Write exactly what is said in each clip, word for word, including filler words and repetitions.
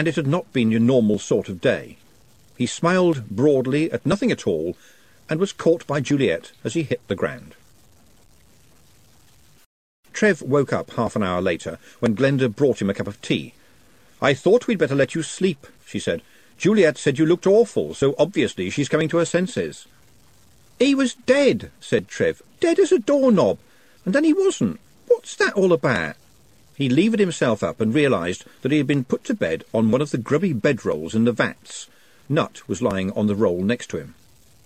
and it had not been your normal sort of day. He smiled broadly at nothing at all, and was caught by Juliet as he hit the ground. Trev woke up half an hour later, when Glenda brought him a cup of tea. "I thought we'd better let you sleep," she said. "Juliet said you looked awful, so obviously she's coming to her senses." "He was dead," said Trev. "Dead as a doorknob. And then he wasn't. What's that all about?" He levered himself up and realised that he had been put to bed on one of the grubby bedrolls in the vats. Nut was lying on the roll next to him.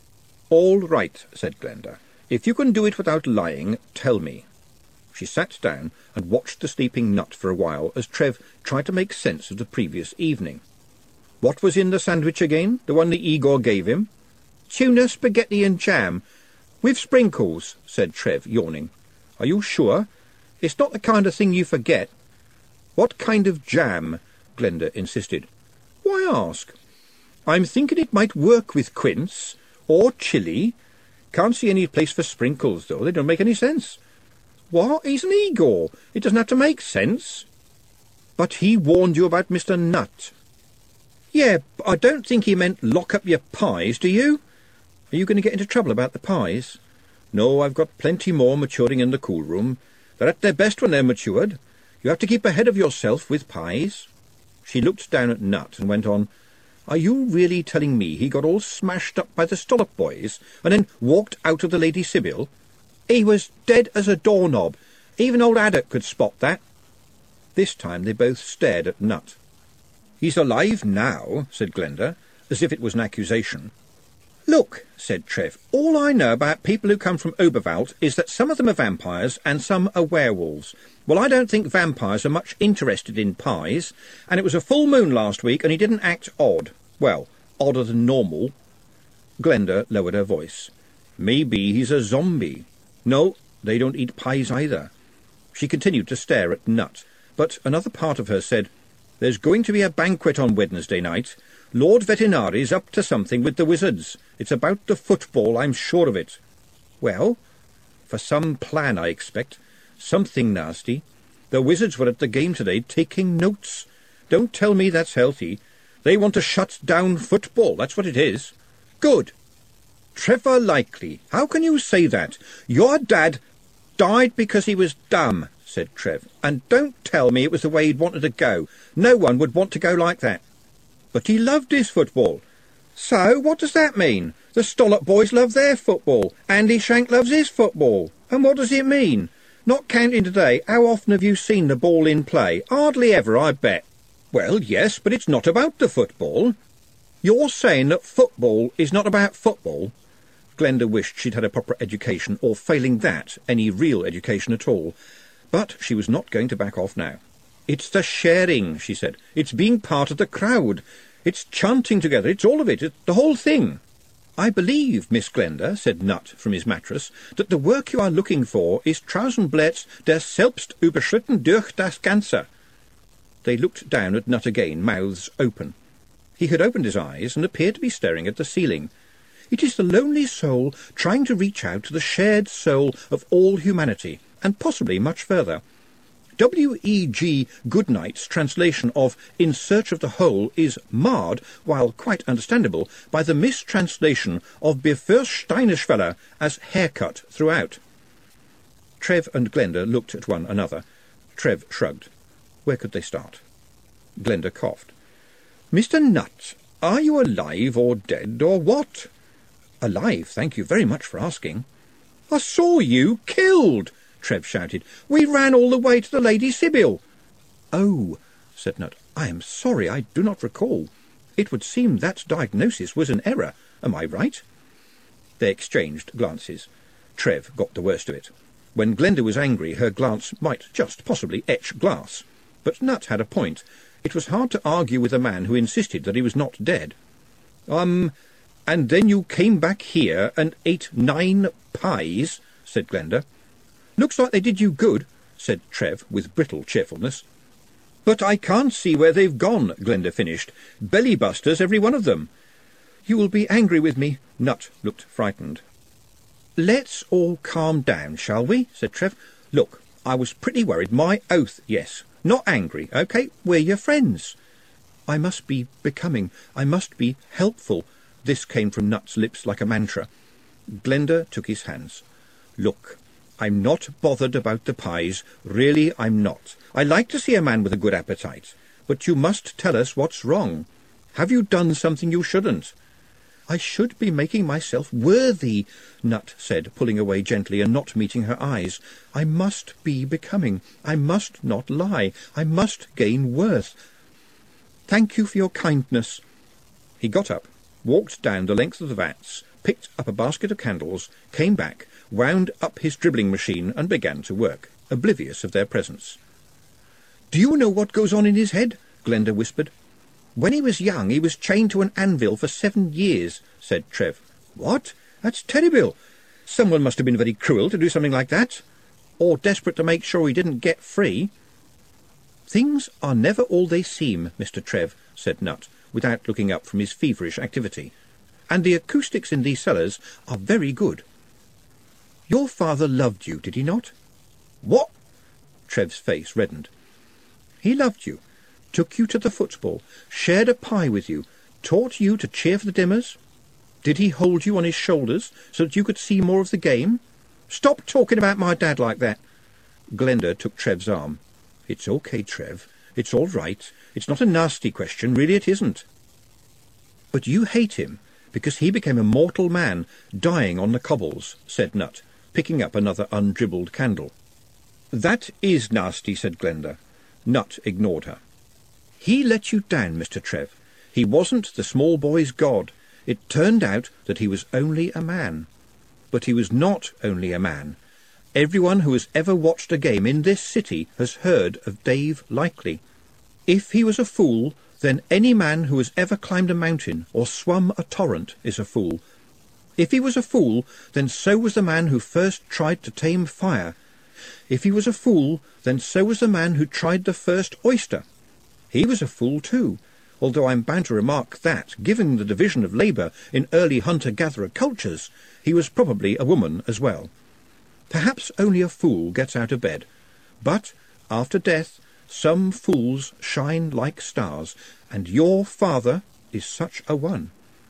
"All right," said Glenda. "If you can do it without lying, tell me." She sat down and watched the sleeping Nut for a while as Trev tried to make sense of the previous evening. "What was in the sandwich again, the one that Igor gave him?" "Tuna, spaghetti and jam, with sprinkles," said Trev, yawning. "Are you sure? It's not the kind of thing you forget." "What kind of jam?" Glenda insisted. "Why ask?" "I'm thinking it might work with quince, or chilli. Can't see any place for sprinkles, though. They don't make any sense." "What? He's an Igor. It doesn't have to make sense." "But he warned you about Mister Nut." "Yeah, but I don't think he meant lock up your pies, do you? Are you going to get into trouble about the pies?" "No, I've got plenty more maturing in the cool room. They're at their best when they're matured. You have to keep ahead of yourself with pies." She looked down at Nut and went on, "Are you really telling me he got all smashed up by the Stollop boys and then walked out of the Lady Sibyl?" "He was dead as a doorknob. Even old Haddock could spot that." This time they both stared at Nut. "He's alive now," said Glenda, as if it was an accusation. "Look," said Trev, "all I know about people who come from Oberwald is that some of them are vampires and some are werewolves. Well, I don't think vampires are much interested in pies, and it was a full moon last week and he didn't act odd. Well, odder than normal." Glenda lowered her voice. "Maybe he's a zombie. No, they don't eat pies either." She continued to stare at Nut, but another part of her said, "There's going to be a banquet on Wednesday night. Lord Vetinari's up to something with the wizards. It's about the football, I'm sure of it." "Well?" "For some plan, I expect. Something nasty. The wizards were at the game today taking notes. Don't tell me that's healthy. They want to shut down football, that's what it is." "Good." "Trevor Likely, how can you say that? Your dad died because he was dumb," said Trev. "And don't tell me it was the way he'd wanted to go. No one would want to go like that." "But he loved his football." "So, what does that mean? The Stollop boys love their football. Andy Shank loves his football. And what does it mean? Not counting today, how often have you seen the ball in play? Hardly ever, I bet." "Well, yes, but it's not about the football." "You're saying that football is not about football?" Glenda wished she'd had a proper education, or failing that, any real education at all. But she was not going to back off now. "It's the sharing," she said. "It's being part of the crowd. It's chanting together. It's all of it. It's the whole thing." "I believe, Miss Glenda," said Nut from his mattress, "that the work you are looking for is Trausenblätts der Selbst überschritten durch das Ganze." They looked down at Nut again, mouths open. He had opened his eyes and appeared to be staring at the ceiling. "It is the lonely soul trying to reach out to the shared soul of all humanity, and possibly much further. W E G Goodnight's translation of In Search of the Whole is marred, while quite understandable, by the mistranslation of Befürsteinerschwelle as haircut throughout." Trev and Glenda looked at one another. Trev shrugged. Where could they start? Glenda coughed. "Mister Nut, are you alive or dead, or what?" "Alive, thank you very much for asking." "I saw you killed!" Trev shouted. "We ran all the way to the Lady Sibyl." "Oh," said Nut, "I am sorry, I do not recall. It would seem that diagnosis was an error. Am I right?" They exchanged glances. Trev got the worst of it. When Glenda was angry, her glance might just possibly etch glass. But Nut had a point. It was hard to argue with a man who insisted that he was not dead. Um, and then you came back here and ate nine pies," said Glenda. "Looks like they did you good," said Trev with brittle cheerfulness. "But I can't see where they've gone," Glenda finished. "Belly-busters, every one of them." "You will be angry with me." Nut looked frightened. "Let's all calm down, shall we?" said Trev. "Look, I was pretty worried. My oath, yes. Not angry, OK? We're your friends." I must be becoming. I must be helpful. This came from Nut's lips like a mantra. Glenda took his hands. Look, I'm not bothered about the pies. Really, I'm not. I like to see a man with a good appetite. But you must tell us what's wrong. Have you done something you shouldn't? I should be making myself worthy, Nut said, pulling away gently and not meeting her eyes. I must be becoming. I must not lie. I must gain worth. Thank you for your kindness. He got up, walked down the length of the vats, picked up a basket of candles, came back, wound up his dribbling machine and began to work, oblivious of their presence. Do you know what goes on in his head? Glenda whispered. When he was young, he was chained to an anvil for seven years, said Trev. What? That's terrible. Someone must have been very cruel to do something like that. Or desperate to make sure he didn't get free. Things are never all they seem, Mister Trev, said Nut, without looking up from his feverish activity. And the acoustics in these cellars are very good. Your father loved you, did he not? What? Trev's face reddened. He loved you. Took you to the football, shared a pie with you, taught you to cheer for the Dimmers? Did he hold you on his shoulders so that you could see more of the game? Stop talking about my dad like that. Glenda took Trev's arm. It's okay, Trev. It's all right. It's not a nasty question. Really it isn't. But you hate him because he became a mortal man, dying on the cobbles, said Nut, picking up another undribbled candle. That is nasty, said Glenda. Nut ignored her. He let you down, Mister Trev. He wasn't the small boy's god. It turned out that he was only a man. But he was not only a man. Everyone who has ever watched a game in this city has heard of Dave Likely. If he was a fool, then any man who has ever climbed a mountain or swum a torrent is a fool. If he was a fool, then so was the man who first tried to tame fire. If he was a fool, then so was the man who tried the first oyster. He was a fool too, although I'm bound to remark that, given the division of labour in early hunter-gatherer cultures, he was probably a woman as well. Perhaps only a fool gets out of bed, but, after death, some fools shine like stars, and your father is such a one.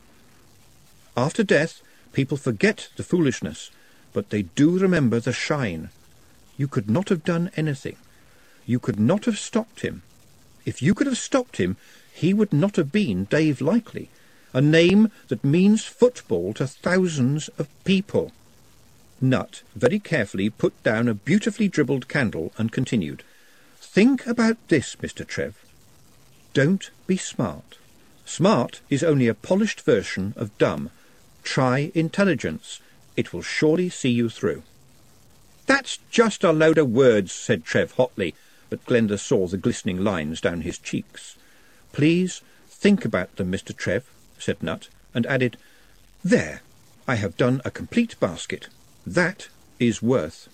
After death, people forget the foolishness, but they do remember the shine. You could not have done anything. You could not have stopped him. If you could have stopped him, he would not have been Dave Likely, a name that means football to thousands of people. Nut very carefully put down a beautifully dribbled candle and continued. Think about this, Mister Trev. Don't be smart. Smart is only a polished version of dumb. Try intelligence. It will surely see you through. That's just a load of words, said Trev hotly, but Glenda saw the glistening lines down his cheeks. Please think about them, Mister Trev, said Nut, and added, There, I have done a complete basket. That is worth.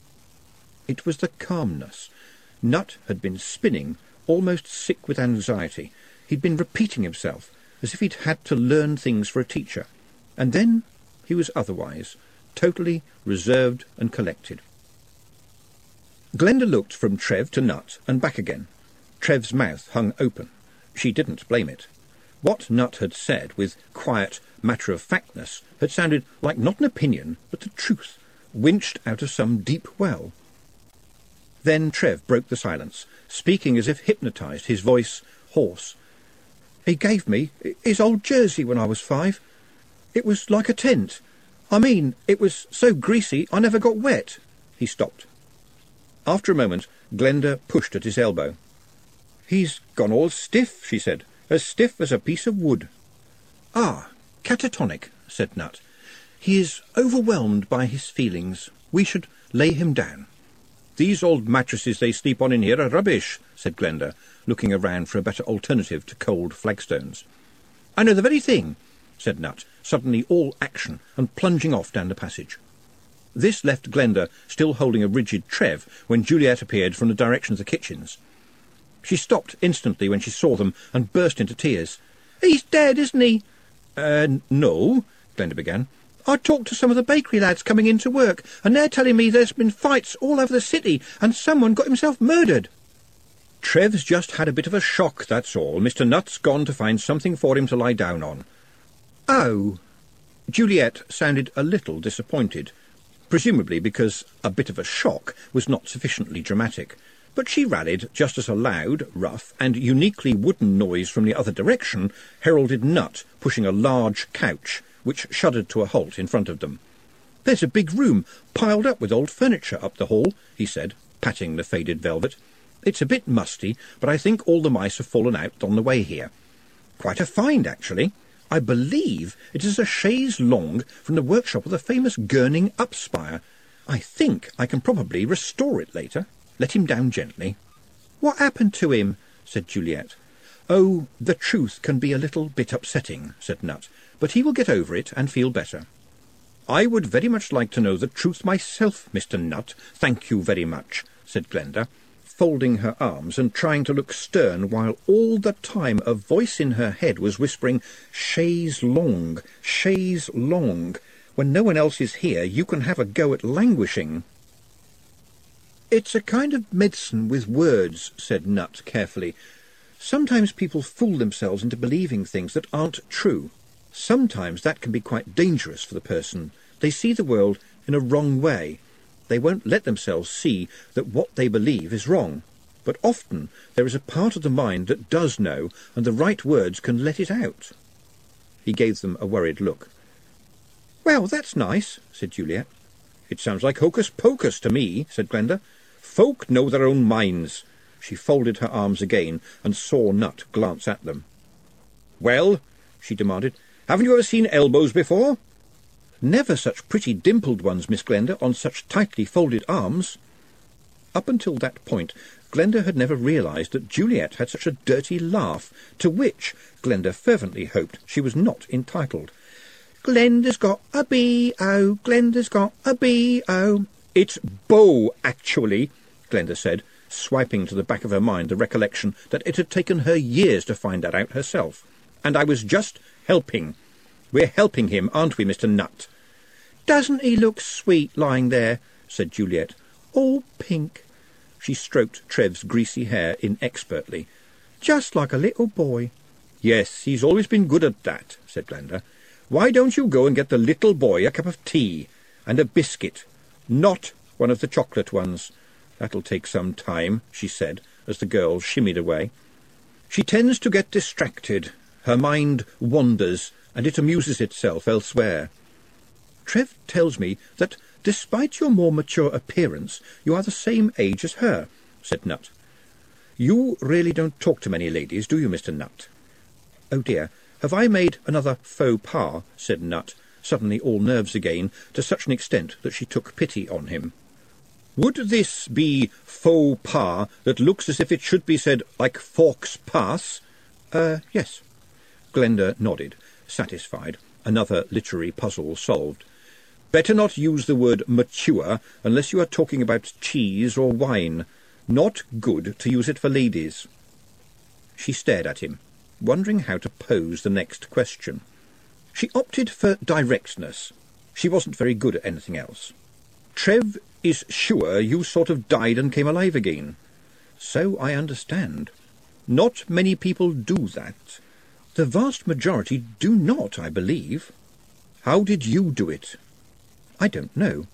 It was the calmness. Nut had been spinning, almost sick with anxiety. He'd been repeating himself, as if he'd had to learn things for a teacher. And then he was otherwise, totally reserved and collected. Glenda looked from Trev to Nut and back again. Trev's mouth hung open. She didn't blame it. What Nut had said, with quiet matter-of-factness, had sounded like not an opinion, but the truth, winched out of some deep well. Then Trev broke the silence, speaking as if hypnotised, his voice hoarse. He gave me his old jersey when I was five. It was like a tent. I mean, it was so greasy I never got wet. He stopped. After a moment, Glenda pushed at his elbow. He's gone all stiff, she said, as stiff as a piece of wood. Ah, catatonic, said Nut. He is overwhelmed by his feelings. We should lay him down. These old mattresses they sleep on in here are rubbish, said Glenda, looking around for a better alternative to cold flagstones. I know the very thing, said Nut, suddenly all action and plunging off down the passage. This left Glenda still holding a rigid Trev when Juliet appeared from the direction of the kitchens. She stopped instantly when she saw them and burst into tears. He's dead, isn't he? Uh, no, Glenda began. I talked to some of the bakery lads coming in to work, and they're telling me there's been fights all over the city, and someone got himself murdered. Trev's just had a bit of a shock, that's all. Mister Nutt's gone to find something for him to lie down on. Oh. Juliet sounded a little disappointed, presumably because a bit of a shock was not sufficiently dramatic. But she rallied just as a loud, rough, and uniquely wooden noise from the other direction heralded Nutt pushing a large couch, which shuddered to a halt in front of them. "There's a big room, piled up with old furniture up the hall," he said, patting the faded velvet. "It's a bit musty, but I think all the mice have fallen out on the way here. Quite a find, actually. I believe it is a chaise longue from the workshop of the famous Gurning Upspire. I think I can probably restore it later. Let him down gently." "What happened to him?" said Juliet. "Oh, the truth can be a little bit upsetting," said Nutt, "but he will get over it and feel better." "I would very much like to know the truth myself, Mister Nutt, thank you very much," said Glenda, folding her arms and trying to look stern, while all the time a voice in her head was whispering, "Chaise longue, chaise longue. When no one else is here, you can have a go at languishing." "It's a kind of medicine with words," said Nutt carefully. "Sometimes people fool themselves into believing things that aren't true. Sometimes that can be quite dangerous for the person. They see the world in a wrong way. They won't let themselves see that what they believe is wrong. But often there is a part of the mind that does know, and the right words can let it out." He gave them a worried look. "Well, that's nice," said Juliet. "It sounds like hocus-pocus to me," said Glenda. "Folk know their own minds." She folded her arms again and saw Nutt glance at them. "Well," she demanded, "haven't you ever seen elbows before?" "Never such pretty dimpled ones, Miss Glenda, on such tightly folded arms." Up until that point, Glenda had never realised that Juliet had such a dirty laugh, to which Glenda fervently hoped she was not entitled. "Glenda's got a B O, Glenda's got a B O." "It's Beau, actually," Glenda said, swiping to the back of her mind the recollection that it had taken her years to find that out herself. "And I was just helping. We're helping him, aren't we, Mister Nutt?" "Doesn't he look sweet lying there?" said Juliet. "All pink." She stroked Trev's greasy hair inexpertly. "Just like a little boy." "Yes, he's always been good at that," said Glenda. "Why don't you go and get the little boy a cup of tea and a biscuit? Not one of the chocolate ones. That'll take some time," she said, as the girl shimmied away. "She tends to get distracted. Her mind wanders, and it amuses itself elsewhere. Trev tells me that, despite your more mature appearance, you are the same age as her," said Nutt. "You really don't talk to many ladies, do you, Mister Nutt?" "Oh dear, have I made another faux pas?" said Nutt, suddenly all nerves again, to such an extent that she took pity on him. "Would this be faux pas that looks as if it should be said like Fawkes Pass?" Uh, yes." Glenda nodded, satisfied. Another literary puzzle solved. "Better not use the word mature unless you are talking about cheese or wine. Not good to use it for ladies." She stared at him, wondering how to pose the next question. She opted for directness. She wasn't very good at anything else. "Trev is sure you sort of died and came alive again." "So I understand." "Not many people do that." "The vast majority do not, I believe." "How did you do it?" "I don't know."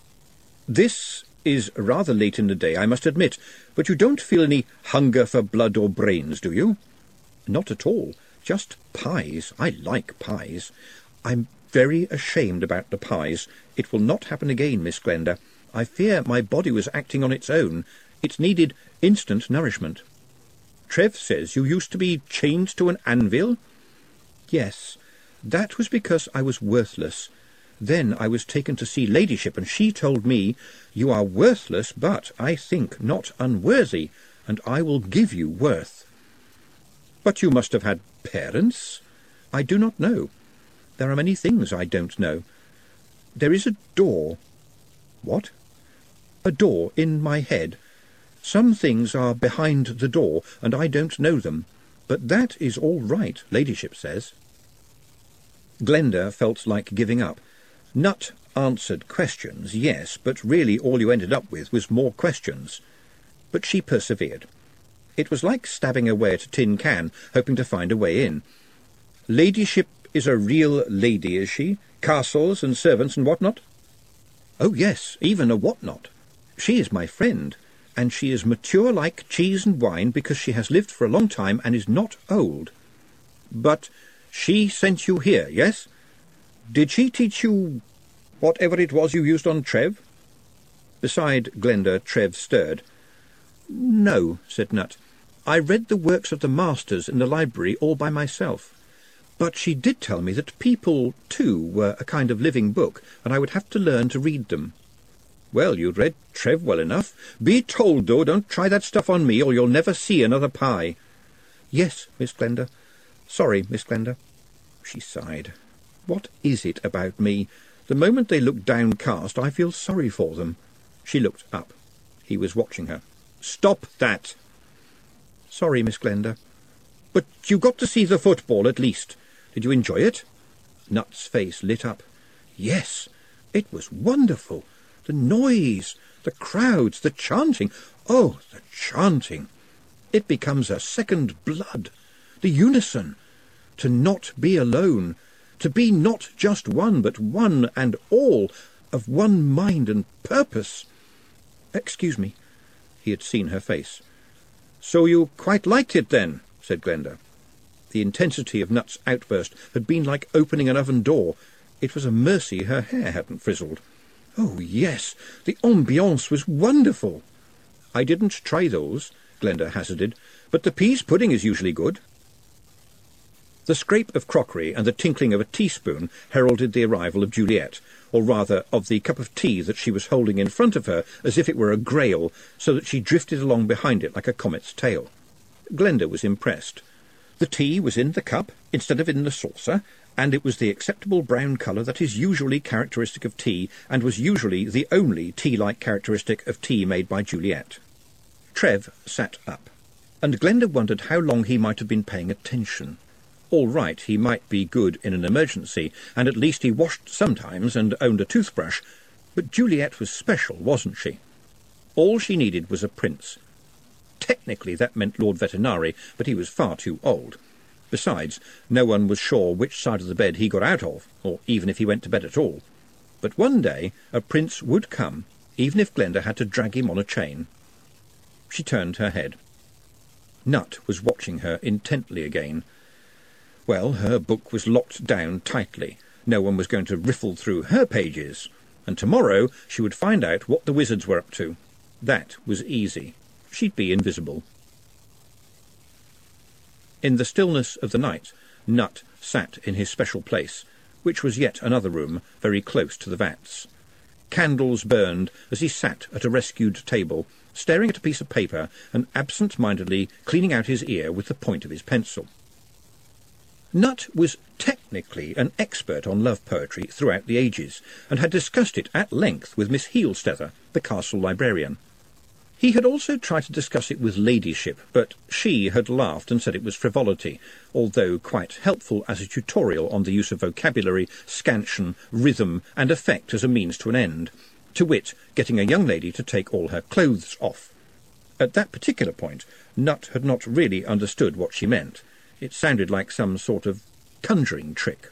"This is rather late in the day, I must admit, but you don't feel any hunger for blood or brains, do you?" "Not at all. Just pies. I like pies." "I'm very ashamed about the pies. It will not happen again, Miss Glenda. I fear my body was acting on its own. It needed instant nourishment." "Trev says you used to be chained to an anvil?" "Yes. That was because I was worthless. Then I was taken to see Ladyship, and she told me, 'You are worthless, but, I think, not unworthy, and I will give you worth.'" "But you must have had parents?" "I do not know. There are many things I don't know. There is a door." "What?" "A door in my head. Some things are behind the door, and I don't know them. But that is all right, Ladyship says." Glenda felt like giving up. Nutt answered questions, yes, but really all you ended up with was more questions. But she persevered. It was like stabbing away at a tin can, hoping to find a way in. "Ladyship is a real lady, is she? Castles and servants and what not?" "Oh, yes, even a what not. She is my friend, and she is mature like cheese and wine because she has lived for a long time and is not old." "But she sent you here, yes? Did she teach you whatever it was you used on Trev?" Beside Glenda, Trev stirred. "No," said Nut. "I read the works of the masters in the library all by myself. But she did tell me that people, too, were a kind of living book, and I would have to learn to read them." "Well, you'd read Trev well enough. Be told, though, don't try that stuff on me, or you'll never see another pie." "Yes, Miss Glenda. Sorry, Miss Glenda." She sighed. "What is it about me? The moment they look downcast, I feel sorry for them." She looked up. He was watching her. "Stop that!" "Sorry, Miss Glenda." "But you got to see the football, at least. Did you enjoy it?" Nut's face lit up. "Yes, it was wonderful. The noise, the crowds, the chanting. Oh, the chanting! It becomes a second blood. The unison. To not be alone. To be not just one, but one and all, of one mind and purpose." "Excuse me." He had seen her face. "So you quite liked it, then?" said Glenda. The intensity of Nut's outburst had been like opening an oven door. It was a mercy her hair hadn't frizzled. "Oh, yes, the ambiance was wonderful." "I didn't try those," Glenda hazarded, "but the peas pudding is usually good." The scrape of crockery and the tinkling of a teaspoon heralded the arrival of Juliet, or rather of the cup of tea that she was holding in front of her as if it were a grail, so that she drifted along behind it like a comet's tail. Glenda was impressed. The tea was in the cup instead of in the saucer, and it was the acceptable brown colour that is usually characteristic of tea, and was usually the only tea-like characteristic of tea made by Juliet. Trev sat up, and Glenda wondered how long he might have been paying attention. All right, he might be good in an emergency, and at least he washed sometimes and owned a toothbrush, but Juliet was special, wasn't she? All she needed was a prince. Technically that meant Lord Vetinari, but he was far too old. Besides, no one was sure which side of the bed he got out of, or even if he went to bed at all. But one day a prince would come, even if Glenda had to drag him on a chain. She turned her head. Nut was watching her intently again. Well, her book was locked down tightly. No one was going to riffle through her pages, and tomorrow she would find out what the wizards were up to. That was easy. She'd be invisible. In the stillness of the night, Nut sat in his special place, which was yet another room very close to the vats. Candles burned as he sat at a rescued table, staring at a piece of paper and absent-mindedly cleaning out his ear with the point of his pencil. Nut was technically an expert on love poetry throughout the ages, and had discussed it at length with Miss Heelstether, the castle librarian. He had also tried to discuss it with Ladyship, but she had laughed and said it was frivolity, although quite helpful as a tutorial on the use of vocabulary, scansion, rhythm, and effect as a means to an end, to wit, getting a young lady to take all her clothes off. At that particular point, Nut had not really understood what she meant. It sounded like some sort of conjuring trick.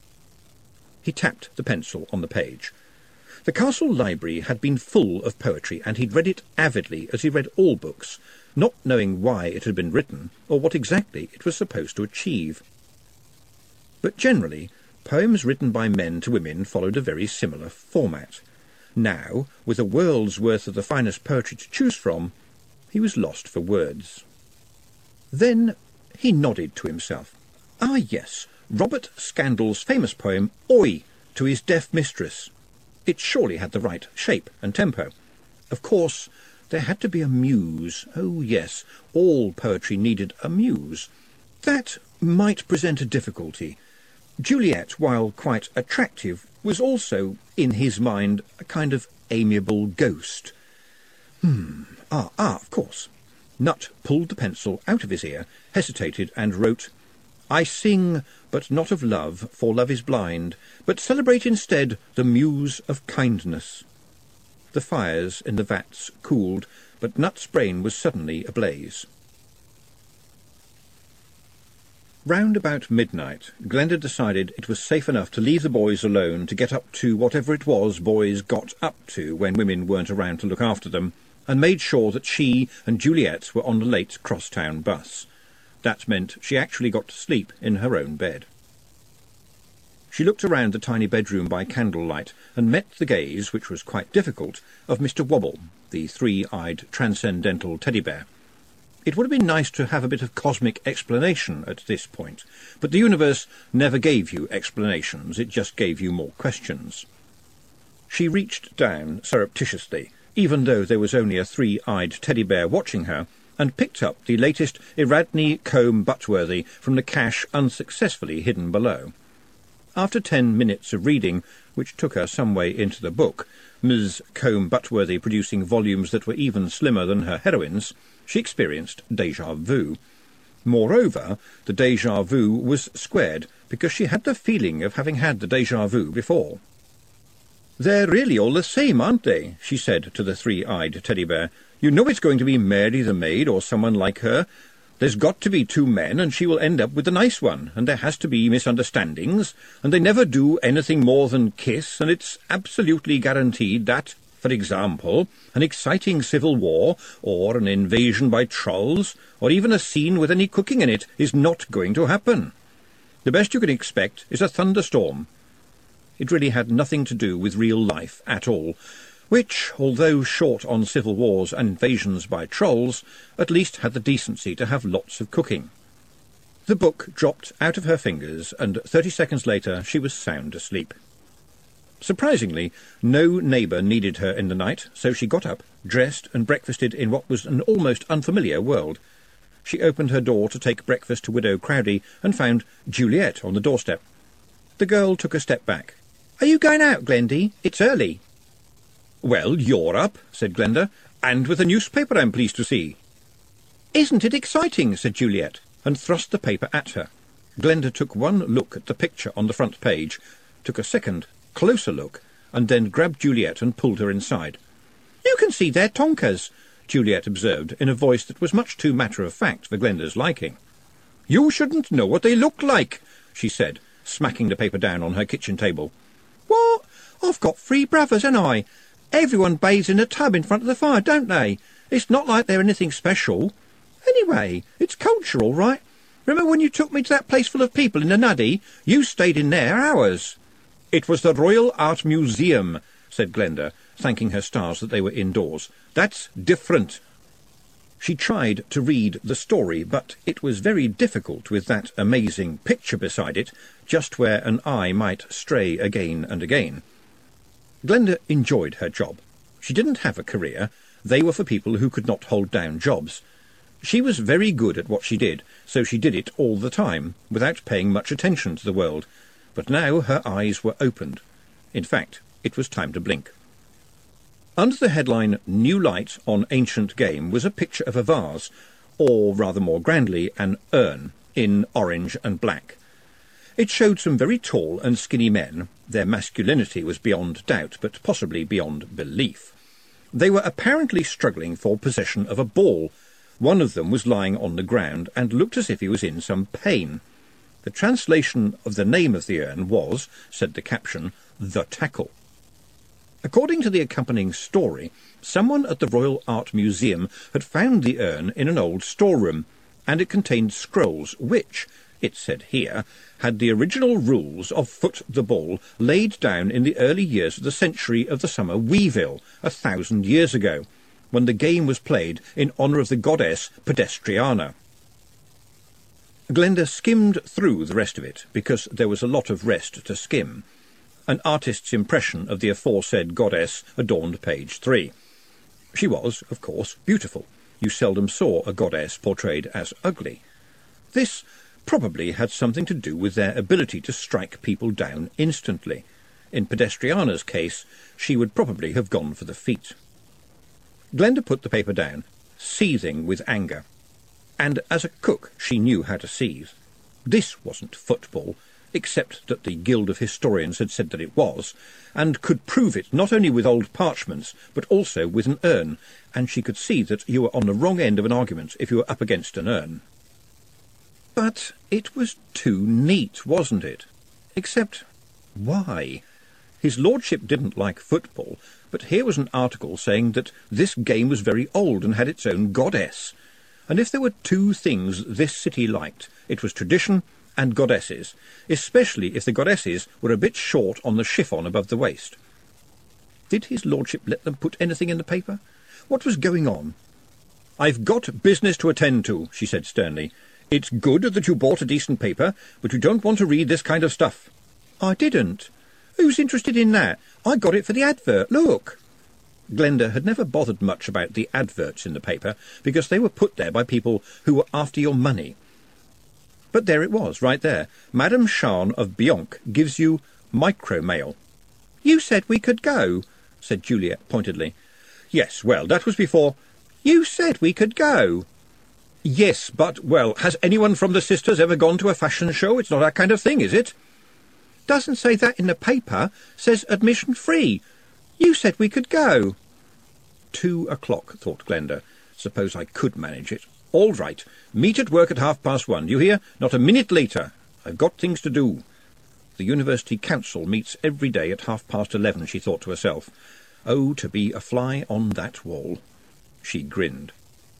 He tapped the pencil on the page. The castle library had been full of poetry, and he'd read it avidly, as he read all books, not knowing why it had been written, or what exactly it was supposed to achieve. But generally, poems written by men to women followed a very similar format. Now, with a world's worth of the finest poetry to choose from, he was lost for words. Then he nodded to himself. Ah, yes, Robert Scandal's famous poem, Oi, to his deaf mistress. It surely had the right shape and tempo. Of course, there had to be a muse. Oh, yes, all poetry needed a muse. That might present a difficulty. Juliet, while quite attractive, was also, in his mind, a kind of amiable ghost. Hmm, ah, ah, of course. Nut pulled the pencil out of his ear, hesitated, and wrote, I sing, but not of love, for love is blind, but celebrate instead the muse of kindness. The fires in the vats cooled, but Nut's brain was suddenly ablaze. Round about midnight, Glenda decided it was safe enough to leave the boys alone to get up to whatever it was boys got up to when women weren't around to look after them, and made sure that she and Juliet were on the late crosstown bus. That meant she actually got to sleep in her own bed. She looked around the tiny bedroom by candlelight and met the gaze, which was quite difficult, of Mister Wobble, the three-eyed transcendental teddy bear. It would have been nice to have a bit of cosmic explanation at this point, but the universe never gave you explanations, it just gave you more questions. She reached down surreptitiously, even though there was only a three-eyed teddy bear watching her, and picked up the latest Ariadne Combe Butworthy from the cache unsuccessfully hidden below. After ten minutes of reading, which took her some way into the book, Miss Combe Butworthy producing volumes that were even slimmer than her heroines, she experienced déjà vu. Moreover, the déjà vu was squared, because she had the feeling of having had the déjà vu before. "They're really all the same, aren't they?" she said to the three-eyed teddy bear. "You know it's going to be Mary the maid or someone like her. There's got to be two men, and she will end up with the nice one, and there has to be misunderstandings, and they never do anything more than kiss, and it's absolutely guaranteed that, for example, an exciting civil war, or an invasion by trolls, or even a scene with any cooking in it, is not going to happen. The best you can expect is a thunderstorm." It really had nothing to do with real life at all, which, although short on civil wars and invasions by trolls, at least had the decency to have lots of cooking. The book dropped out of her fingers, and thirty seconds later she was sound asleep. Surprisingly, no neighbour needed her in the night, so she got up, dressed, and breakfasted in what was an almost unfamiliar world. She opened her door to take breakfast to Widow Crowdy, and found Juliet on the doorstep. The girl took a step back. "Are you going out, Glendy? It's early." "Well, you're up," said Glenda, "and with a newspaper, I'm pleased to see." "Isn't it exciting?" said Juliet, and thrust the paper at her. Glenda took one look at the picture on the front page, took a second, closer look, and then grabbed Juliet and pulled her inside. "You can see they're tonkers," Juliet observed, in a voice that was much too matter-of-fact for Glenda's liking. "You shouldn't know what they look like," she said, smacking the paper down on her kitchen table. "What? I've got three brothers, ain't I? Everyone bathes in a tub in front of the fire, don't they? It's not like they're anything special. Anyway, it's culture, all right. Remember when you took me to that place full of people in the Nuddy? You stayed in there hours." "It was the Royal Art Museum," said Glenda, thanking her stars that they were indoors. "That's different." She tried to read the story, but it was very difficult with that amazing picture beside it, just where an eye might stray again and again. Glenda enjoyed her job. She didn't have a career. They were for people who could not hold down jobs. She was very good at what she did, so she did it all the time, without paying much attention to the world. But now her eyes were opened. In fact, it was time to blink. Under the headline "New Light on Ancient Game" was a picture of a vase, or rather more grandly, an urn, in orange and black. It showed some very tall and skinny men. Their masculinity was beyond doubt, but possibly beyond belief. They were apparently struggling for possession of a ball. One of them was lying on the ground, and looked as if he was in some pain. The translation of the name of the urn was, said the caption, "The Tackle." According to the accompanying story, someone at the Royal Art Museum had found the urn in an old storeroom, and it contained scrolls which, it said here, had the original rules of Foot the Ball laid down in the early years of the century of the summer Weevil, a thousand years ago, when the game was played in honour of the goddess Pedestriana. Glenda skimmed through the rest of it, because there was a lot of rest to skim. An artist's impression of the aforesaid goddess adorned page three. She was, of course, beautiful. You seldom saw a goddess portrayed as ugly. This probably had something to do with their ability to strike people down instantly. In Pedestriana's case, she would probably have gone for the feet. Glenda put the paper down, seething with anger. And as a cook she knew how to seethe. This wasn't football, except that the Guild of Historians had said that it was, and could prove it not only with old parchments, but also with an urn, and she could see that you were on the wrong end of an argument if you were up against an urn. But it was too neat, wasn't it? Except, why? His lordship didn't like football, but here was an article saying that this game was very old and had its own goddess. And if there were two things this city liked, it was tradition and goddesses, especially if the goddesses were a bit short on the chiffon above the waist. Did his lordship let them put anything in the paper? What was going on? "I've got business to attend to," she said sternly. "It's good that you bought a decent paper, but you don't want to read this kind of stuff." "I didn't. Who's interested in that? I got it for the advert. Look." Glenda had never bothered much about the adverts in the paper, because they were put there by people who were after your money. But there it was, right there. Madame Charn of Bionc gives you micro-mail. "You said we could go," said Juliet pointedly. "Yes, well, that was before—" "You said we could go." "Yes, but, well, has anyone from the sisters ever gone to a fashion show? It's not that kind of thing, is it?" "Doesn't say that in the paper. Says admission free. You said we could go." Two o'clock, thought Glenda. Suppose I could manage it. All right. Meet at work at half past one. You hear? Not a minute later. I've got things to do. The University Council meets every day at half past eleven, she thought to herself. Oh, to be a fly on that wall. She grinned.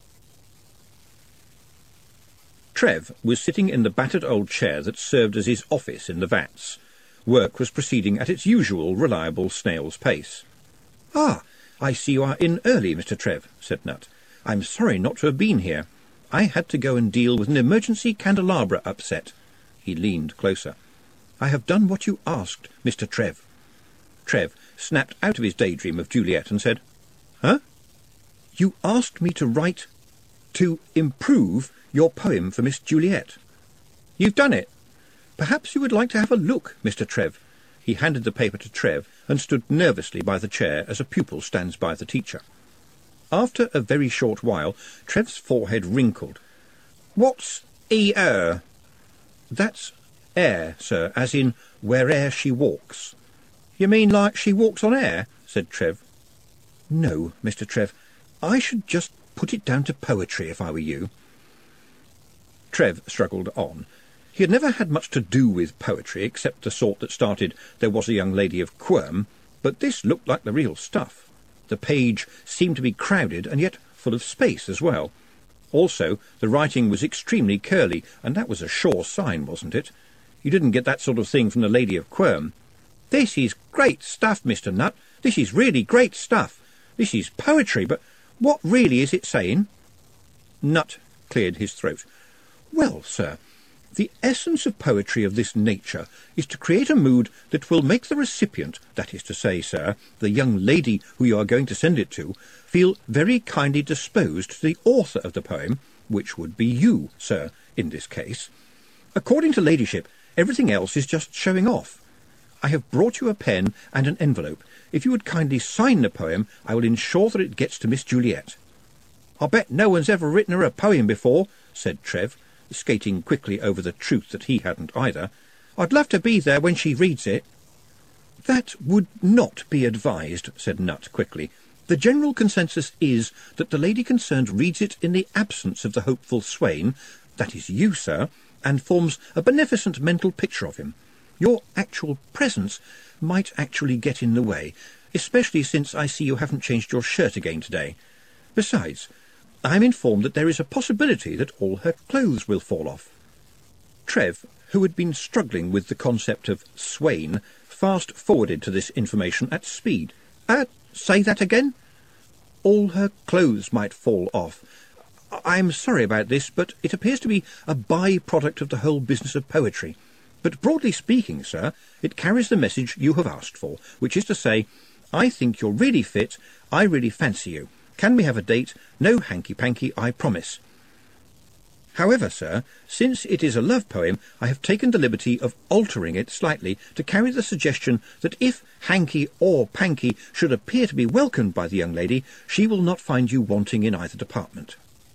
Trev was sitting in the battered old chair that served as his office in the vats. Work was proceeding at its usual reliable snail's pace. "Ah, I see you are in early, Mister Trev," said Nut. "I'm sorry not to have been here. I had to go and deal with an emergency candelabra upset." He leaned closer. "I have done what you asked, Mister Trev." Trev snapped out of his daydream of Juliet and said, "Huh? You asked me to write, to improve your poem for Miss Juliet. You've done it. Perhaps you would like to have a look, Mister Trev." He handed the paper to Trev and stood nervously by the chair as a pupil stands by the teacher. After a very short while, Trev's forehead wrinkled. "What's E-er?" "That's air, sir, as in where'er she walks." "You mean like she walks on air?" said Trev. "No, Mister Trev. I should just put it down to poetry if I were you." Trev struggled on. He had never had much to do with poetry, except the sort that started, "There was a young lady of Quirm," but this looked like the real stuff. The page seemed to be crowded and yet full of space as well. Also, the writing was extremely curly, and that was a sure sign, wasn't it? You didn't get that sort of thing from the Lady of Quirm. "This is great stuff, Mister Nut. This is really great stuff. This is poetry, but what really is it saying?" Nut cleared his throat. "Well, sir, the essence of poetry of this nature is to create a mood that will make the recipient, that is to say, sir, the young lady who you are going to send it to, feel very kindly disposed to the author of the poem, which would be you, sir, in this case. According to ladyship, everything else is just showing off. I have brought you a pen and an envelope. If you would kindly sign the poem, I will ensure that it gets to Miss Juliet." "I bet no one's ever written her a poem before," said Trev, skating quickly over the truth that he hadn't either. "I'd love to be there when she reads it." "That would not be advised," said Nut quickly. "The general consensus is that the lady concerned reads it in the absence of the hopeful swain, that is you, sir, and forms a beneficent mental picture of him. Your actual presence might actually get in the way, especially since I see you haven't changed your shirt again today. Besides, I am informed that there is a possibility that all her clothes will fall off." Trev, who had been struggling with the concept of swain, fast-forwarded to this information at speed. Uh, say that again?" "All her clothes might fall off. I am sorry about this, but it appears to be a by-product of the whole business of poetry. But broadly speaking, sir, it carries the message you have asked for, which is to say, I think you're really fit, I really fancy you. Can we have a date? No hanky-panky, I promise. However, sir, since it is a love poem, I have taken the liberty of altering it slightly to carry the suggestion that if hanky or panky should appear to be welcomed by the young lady, she will not find you wanting in either department."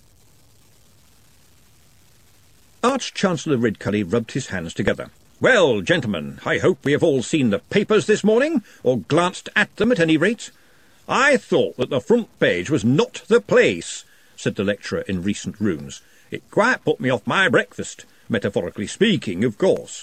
Arch-Chancellor Ridcully rubbed his hands together. "Well, gentlemen, I hope we have all seen the papers this morning, or glanced at them at any rate. I thought that the front page was not the place," said the lecturer in recent rooms. "It quite put me off my breakfast. Metaphorically speaking, of course.